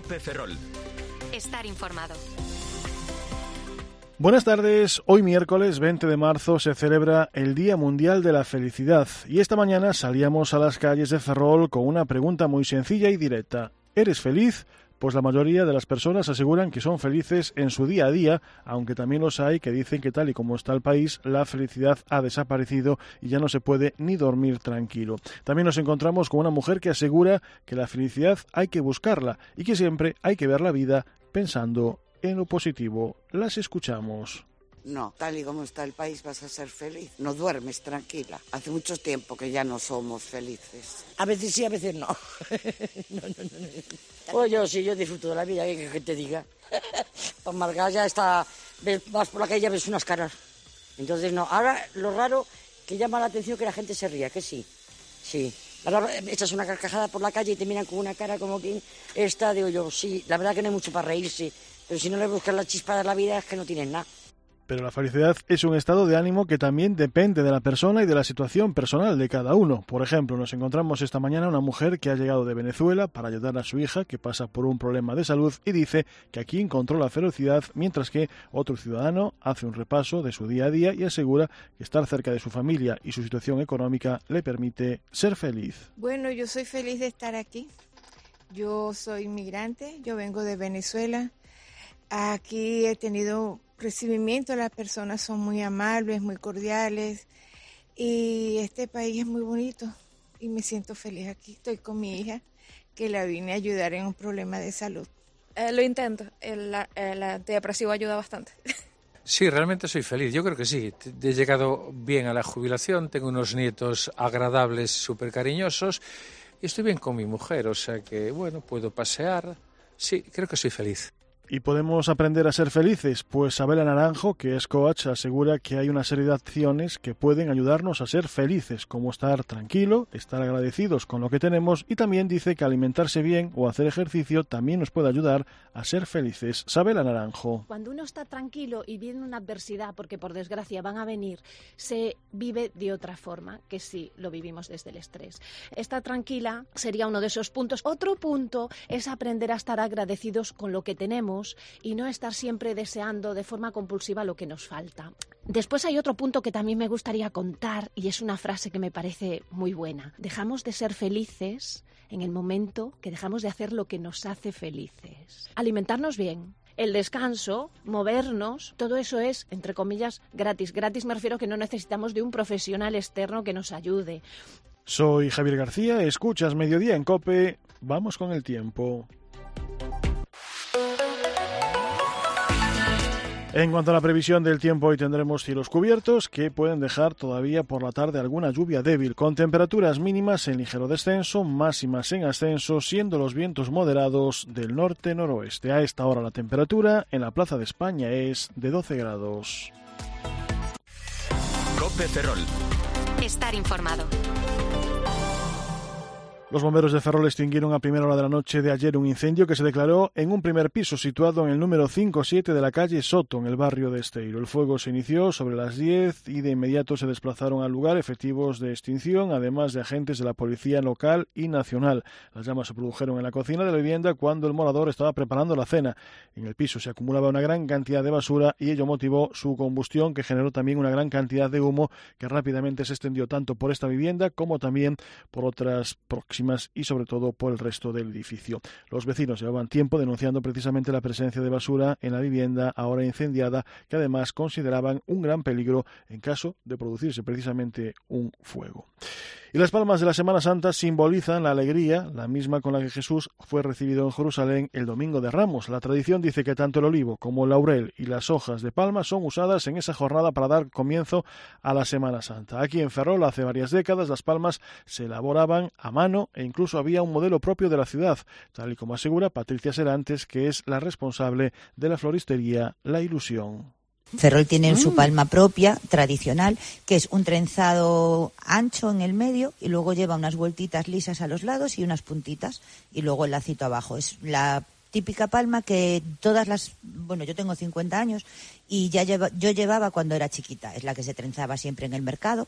COPE Ferrol. Estar informado. Buenas tardes. Hoy miércoles 20 de marzo se celebra el Día Mundial de la Felicidad y esta mañana salíamos a las calles de Ferrol con una pregunta muy sencilla y directa. ¿Eres feliz? Pues la mayoría de las personas aseguran que son felices en su día a día, aunque también los hay que dicen que tal y como está el país, la felicidad ha desaparecido y ya no se puede ni dormir tranquilo. También nos encontramos con una mujer que asegura que la felicidad hay que buscarla y que siempre hay que ver la vida pensando en lo positivo. Las escuchamos. No, tal y como está el país vas a ser feliz. No duermes tranquila. Hace mucho tiempo que ya no somos felices. A veces sí, a veces no. No. Pues yo sí, yo disfruto de la vida, que te diga. Pues Marga ya está, vas por la calle y ya ves unas caras. Entonces no, ahora lo raro que llama la atención que la gente se ría, que sí. Sí. Ahora echas una carcajada por la calle y te miran con una cara como que está, digo yo, sí, la verdad que no hay mucho para reírse. Pero si no le buscas la chispa de la vida es que no tienes nada. Pero la felicidad es un estado de ánimo que también depende de la persona y de la situación personal de cada uno. Por ejemplo, nos encontramos esta mañana una mujer que ha llegado de Venezuela para ayudar a su hija que pasa por un problema de salud y dice que aquí encontró la felicidad, mientras que otro ciudadano hace un repaso de su día a día y asegura que estar cerca de su familia y su situación económica le permite ser feliz. Bueno, yo soy feliz de estar aquí. Yo soy inmigrante, yo vengo de Venezuela. Aquí he tenido recibimiento, las personas son muy amables, muy cordiales y este país es muy bonito y me siento feliz aquí. Estoy con mi hija que la vine a ayudar en un problema de salud. Lo intento, el antidepresivo ayuda bastante. Sí, realmente soy feliz, yo creo que sí. He llegado bien a la jubilación, tengo unos nietos agradables, súper cariñosos y estoy bien con mi mujer, o sea que, bueno, puedo pasear. Sí, creo que soy feliz. ¿Y podemos aprender a ser felices? Pues Sabela Naranjo, que es coach, asegura que hay una serie de acciones que pueden ayudarnos a ser felices, como estar tranquilo, estar agradecidos con lo que tenemos y también dice que alimentarse bien o hacer ejercicio también nos puede ayudar a ser felices. Sabela Naranjo. Cuando uno está tranquilo y viene una adversidad, porque por desgracia van a venir, se vive de otra forma que si lo vivimos desde el estrés. Estar tranquila sería uno de esos puntos. Otro punto es aprender a estar agradecidos con lo que tenemos y no estar siempre deseando de forma compulsiva lo que nos falta. Después hay otro punto que también me gustaría contar y es una frase que me parece muy buena. Dejamos de ser felices en el momento que dejamos de hacer lo que nos hace felices. Alimentarnos bien, el descanso, movernos, todo eso es, entre comillas, gratis. Gratis me refiero a que no necesitamos de un profesional externo que nos ayude. Soy Javier García, escuchas Mediodía en COPE, vamos con el tiempo. En cuanto a la previsión del tiempo, hoy tendremos cielos cubiertos que pueden dejar todavía por la tarde alguna lluvia débil, con temperaturas mínimas en ligero descenso, máximas en ascenso, siendo los vientos moderados del norte-noroeste. A esta hora la temperatura en la Plaza de España es de 12 grados. COPE Ferrol. Estar informado. Los bomberos de Ferrol extinguieron a primera hora de la noche de ayer un incendio que se declaró en un primer piso situado en el número 5-7 de la calle Soto, en el barrio de Esteiro. El fuego se inició sobre las 10 y de inmediato se desplazaron al lugar efectivos de extinción, además de agentes de la policía local y nacional. Las llamas se produjeron en la cocina de la vivienda cuando el morador estaba preparando la cena. En el piso se acumulaba una gran cantidad de basura y ello motivó su combustión, que generó también una gran cantidad de humo que rápidamente se extendió tanto por esta vivienda como también por otras próximas y sobre todo por el resto del edificio. Los vecinos llevaban tiempo denunciando precisamente la presencia de basura en la vivienda ahora incendiada, que además consideraban un gran peligro en caso de producirse precisamente un fuego. Y las palmas de la Semana Santa simbolizan la alegría, la misma con la que Jesús fue recibido en Jerusalén el Domingo de Ramos. La tradición dice que tanto el olivo como el laurel y las hojas de palma son usadas en esa jornada para dar comienzo a la Semana Santa. Aquí en Ferrol, hace varias décadas, las palmas se elaboraban a mano e incluso había un modelo propio de la ciudad, tal y como asegura Patricia Serantes, que es la responsable de la floristería La Ilusión. Ferrol tiene su palma propia, tradicional, que es un trenzado ancho en el medio y luego lleva unas vueltitas lisas a los lados y unas puntitas y luego el lacito abajo. Es la típica palma que yo tengo 50 años y yo llevaba cuando era chiquita. Es la que se trenzaba siempre en el mercado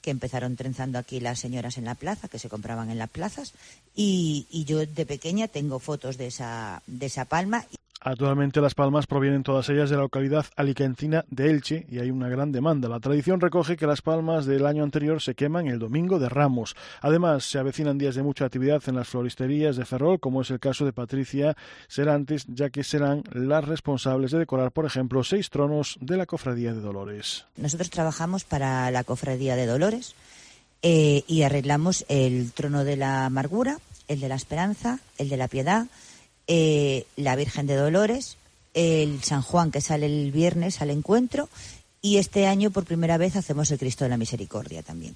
que empezaron trenzando aquí las señoras en la plaza, que se compraban en las plazas, y yo de pequeña tengo fotos de esa palma. Actualmente las palmas provienen todas ellas de la localidad alicantina de Elche y hay una gran demanda. La tradición recoge que las palmas del año anterior se queman el domingo de Ramos. Además, se avecinan días de mucha actividad en las floristerías de Ferrol, como es el caso de Patricia Serantes, ya que serán las responsables de decorar, por ejemplo, 6 tronos de la Cofradía de Dolores. Nosotros trabajamos para la Cofradía de Dolores y arreglamos el trono de la amargura, el de la esperanza, el de la piedad, la Virgen de Dolores, el San Juan que sale el viernes al encuentro, y este año por primera vez hacemos el Cristo de la Misericordia también.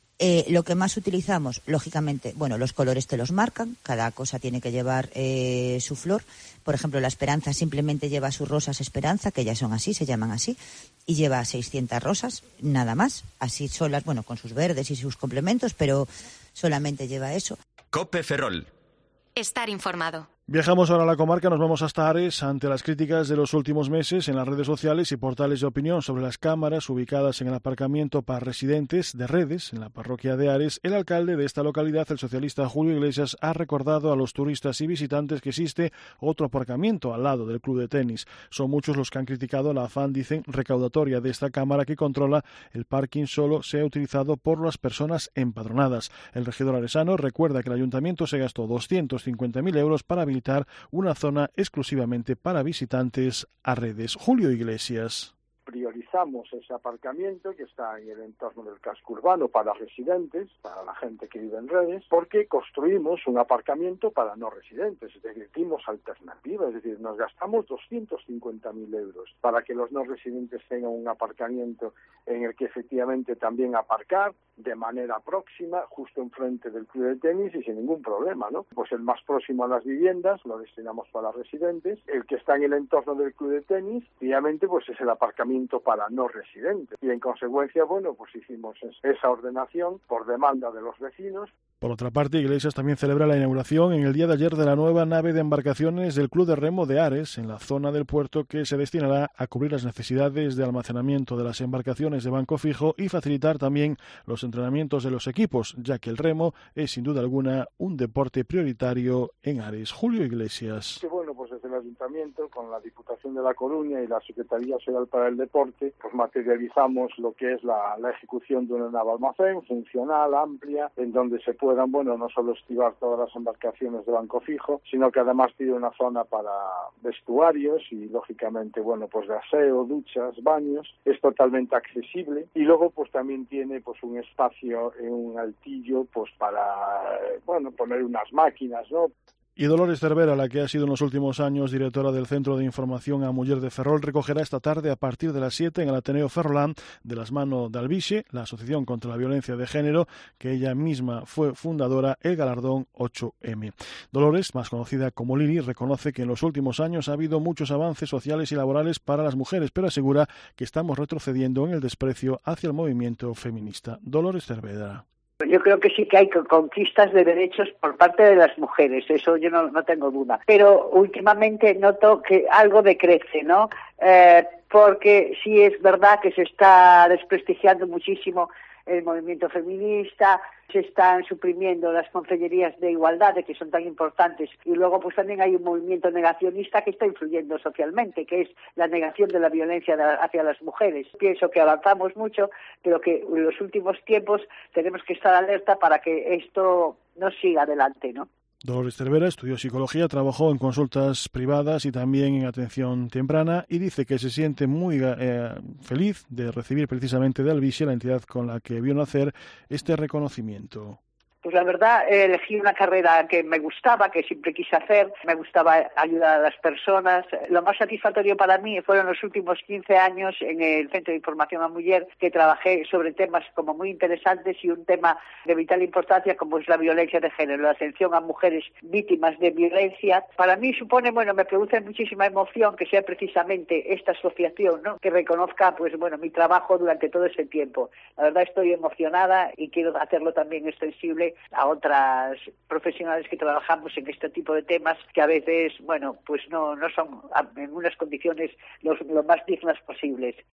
Lo que más utilizamos, lógicamente, bueno, los colores te los marcan, cada cosa tiene que llevar su flor. Por ejemplo, la esperanza simplemente lleva sus rosas esperanza, que ya son así, se llaman así, y lleva 600 rosas, nada más, así solas, bueno, con sus verdes y sus complementos, pero solamente lleva eso. COPE Ferrol. Estar informado. Viajamos ahora a la comarca, nos vamos hasta Ares. Ante las críticas de los últimos meses en las redes sociales y portales de opinión sobre las cámaras ubicadas en el aparcamiento para residentes de Redes, en la parroquia de Ares, el alcalde de esta localidad, el socialista Julio Iglesias, ha recordado a los turistas y visitantes que existe otro aparcamiento al lado del club de tenis. Son muchos los que han criticado la afán, dicen, recaudatoria de esta cámara que controla el parking solo sea utilizado por las personas empadronadas. El regidor aresano recuerda que el ayuntamiento se gastó 250.000 euros para habilitar una zona exclusivamente para visitantes a Redes. Julio Iglesias. Priorizamos ese aparcamiento que está en el entorno del casco urbano para residentes, para la gente que vive en Redes, porque construimos un aparcamiento para no residentes, es decir, dimos alternativa, es decir, nos gastamos 250.000 euros para que los no residentes tengan un aparcamiento en el que efectivamente también aparcar de manera próxima, justo enfrente del club de tenis y sin ningún problema, ¿no? Pues el más próximo a las viviendas lo destinamos para residentes, el que está en el entorno del club de tenis, obviamente pues es el aparcamiento para no residentes y en consecuencia, bueno, pues hicimos esa ordenación por demanda de los vecinos. Por otra parte, Iglesias también celebra la inauguración en el día de ayer de la nueva nave de embarcaciones del Club de Remo de Ares, en la zona del puerto que se destinará a cubrir las necesidades de almacenamiento de las embarcaciones de banco fijo y facilitar también los entrenamientos de los equipos, ya que el remo es sin duda alguna un deporte prioritario en Ares. Julio Iglesias. Sí, bueno, pues desde el Ayuntamiento, con la Diputación de La Coruña y la Secretaría General para el Deporte, pues materializamos lo que es la ejecución de una nave almacén funcional, amplia, en donde se puedan, bueno, no solo estivar todas las embarcaciones de banco fijo, sino que además tiene una zona para vestuarios y, lógicamente, bueno, pues de aseo, duchas, baños, es totalmente accesible y luego pues también tiene pues un espacio en un altillo pues para, bueno, poner unas máquinas, ¿no? Y Dolores Cervera, la que ha sido en los últimos años directora del Centro de Información a Muller de Ferrol, recogerá esta tarde a partir de las 7 en el Ateneo Ferrolán, de las manos de Albixe, la Asociación contra la Violencia de Género, que ella misma fue fundadora, el galardón 8M. Dolores, más conocida como Lili, reconoce que en los últimos años ha habido muchos avances sociales y laborales para las mujeres, pero asegura que estamos retrocediendo en el desprecio hacia el movimiento feminista. Dolores Cervera. Yo creo que sí que hay conquistas de derechos por parte de las mujeres, eso yo no tengo duda. Pero últimamente noto que algo decrece, ¿no? Porque sí es verdad que se está desprestigiando muchísimo el movimiento feminista, se están suprimiendo las consellerías de igualdad, que son tan importantes, y luego pues también hay un movimiento negacionista que está influyendo socialmente, que es la negación de la violencia hacia las mujeres. Pienso que avanzamos mucho, pero que en los últimos tiempos tenemos que estar alerta para que esto no siga adelante, ¿no? Dolores Cervera estudió psicología, trabajó en consultas privadas y también en atención temprana y dice que se siente muy feliz de recibir precisamente de Albixe, la entidad con la que vio nacer, este reconocimiento. Pues la verdad, elegí una carrera que me gustaba, que siempre quise hacer. Me gustaba ayudar a las personas. Lo más satisfactorio para mí fueron los últimos 15 años en el Centro de Información a Muller, que trabajé sobre temas como muy interesantes y un tema de vital importancia como es la violencia de género, la atención a mujeres víctimas de violencia. Para mí supone, bueno, me produce muchísima emoción que sea precisamente esta asociación, ¿no?, que reconozca, pues bueno, mi trabajo durante todo ese tiempo. La verdad estoy emocionada y quiero hacerlo también extensible a otras profesionales que trabajamos en este tipo de temas que a veces, bueno, pues no son en unas condiciones lo más dignas posibles.